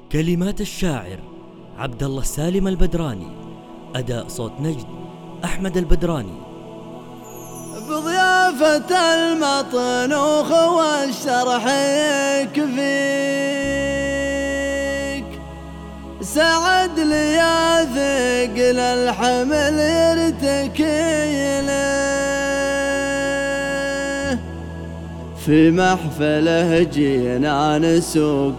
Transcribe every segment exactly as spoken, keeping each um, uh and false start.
كلمات الشاعر عبد الله السالم البدراني، أداء صوت نجد أحمد البدراني. بضيافة المطنوخ والشرح يكفيك، سعد لي يا ثقل الحمل يرتكي له، في محفله جينا نسوق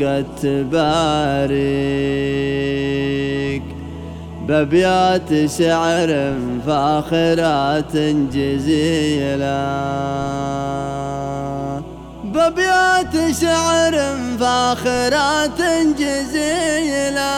التباريك، بأبيات شعر فاخرات جزيلة، بأبيات شعر فاخرات جزيلة.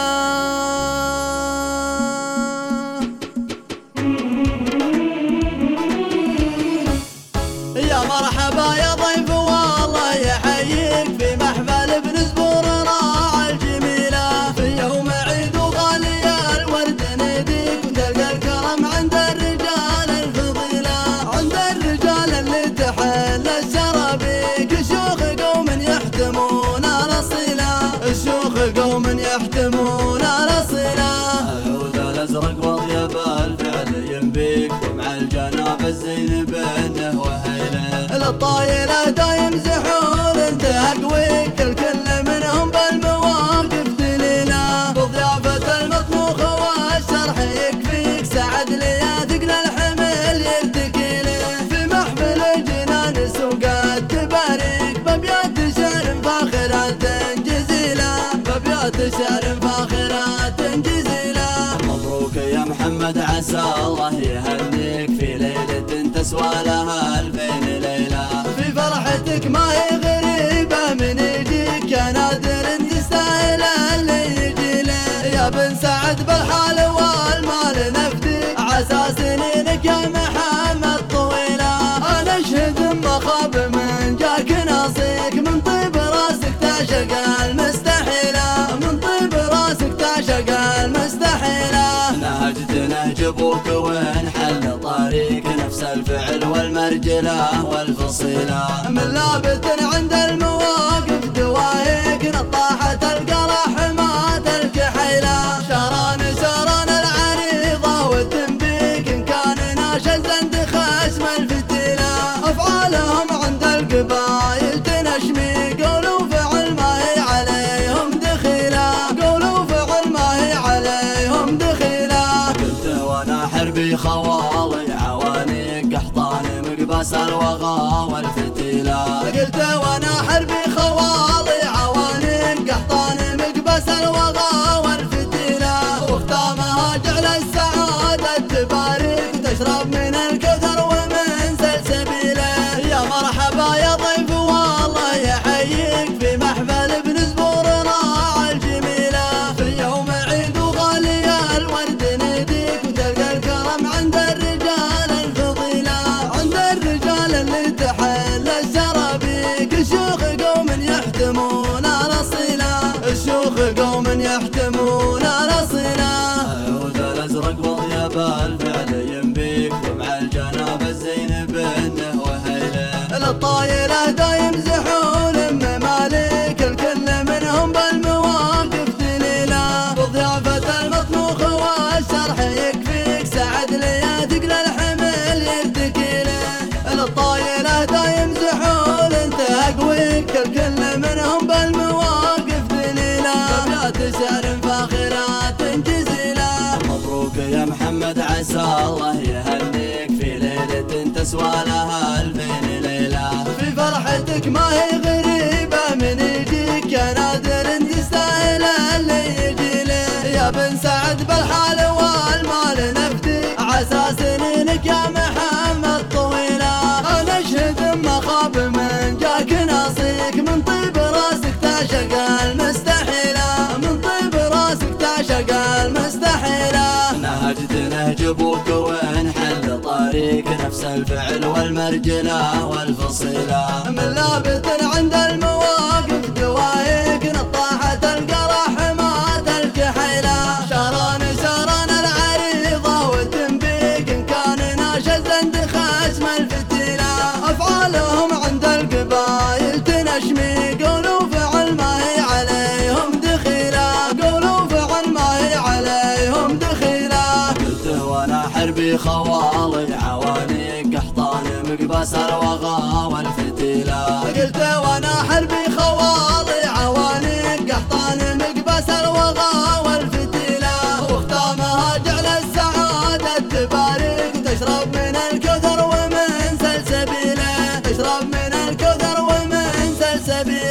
يا مرحبا يا ضيف والله يحييك، في محفل ابن زبور راعى الجميلة، في يوم عيد وغالي الورد نديك، وتلقى الكرم عند الرجال الفضيلة، عند الرجال اللي تحل الشرابيك، الشيوخ قوم يحتمون الأصيلة، الشيوخ قوم يحتمون الأصيلة. العود الأزرق وضيب الفعل ينبيك، ومع الجناب الزين بينه وهيله، الطايلة دايم زحول انت اقويك، الكل منهم بالمواقف دليلة، بضيافة المطبوخ والشرح يكفيك، سعد لي يا ثقل الحمل يرتكيله، في محفل جنان سوق التباريك، بأبيات شعر فاخرات جزيلة، بأبيات شعر فاخرات جزيلة. مبروك يا محمد عسى الله يهنيك، في ليلة تسوى لها الفين ليلة، في فرحتك ما هي غريبة من يجيك، يا نادر تستاهل اللي يجي له، يا بن سعد بالحال والمال نفديك، عسى سنينك يا محمد طويلة، انا اشهد ما خاب من جاك ناصيك، من طيب راسك تعشق المستحيلة، من طيب راسك تعشق المستحيلة. نهجت نهج ابوك ونحل طريق، نفس الفعل والمرجلة والفصيلة، من لابت عند المواقف دوايك، نطاحة القرح مات الكحيلة، شران شران العريضة والتنبيك، إن كان ناشز عند خشم الفتيلة، أفعالهم عند القبايل تنشمي، قول وفعل ما هي عليهم دخيلة، قول وفعل ما هي عليهم دخيلة. قلت وانا حربي خوالي عوانيك، قحطان مقبس الوغى والفتيلة، قلت وانا حربي خوالي عوانيك، قحطان مقبس الوغى والفتيلة، وختامها جعل السعادة تبارك، تشرب من الكثر ومن سلسبيله. يا مرحبا يا ضيف والله يحييك، في محفل ابن زبور راعى الجميلة، في يوم عيد وغالي الورد نديك، وتلقى الكرم عند الرجال الفضيلة، عند الرجال اللي تحل الشرابيك، الشيوخ قوم يحتمون الأصيلة، الشيوخ قوم يحتمون الأصيلة. العود الأزرق وضيب الفعل ينبيك، ومع الجناب الزين بينه وهيله، الطايلة دايم زحول مماليك، الكل منهم بالمواقف دليلة، بضيافة المطبوخ والشرح يكفيك، سعد لي يا ثقل الحمل يرتكيله، الطايلة دايم زحول انت اقويك، الكل منهم بالمواقف دليلة، بأبيات شعر فاخرات جزيلة. مبروك يا محمد عسى الله يهنيك، في ليلة تسوى لها الفين ليلة، في فرحتك ما هي غريبة من يجيك، يا نادر تستاهل اللي يجي له، يا بن سعد بالحال والمال نفديك، عسى سنينك يا محمد طويلة، انا اشهد ما خاب من جاك ناصيك، من طيب راسك تعشق المستحيلة، من طيب راسك تعشق المستحيلة. نهجت نهج ابوك ونحل طريق، نفس الفعل والمرجلة والفصيلة، من لابت عند المواقف دوايك، نطاحة القرح مات الكحيلة، شران شران العريضة والتنبيك، إن كان ناشز عند خشم الفتيلة، أفعالهم عند القبايل تنشمي، قول وفعل ما هي عليهم دخيلة، مقبس الوغى والفتيلة. قلت وانا حربي خوالي عوانق قحطان مقبس الوغى والفتيلة. وختامها جعل السعادة تبارك تشرب من الكثر ومن سلسبيله. تشرب من الكثر ومن سلسبيله.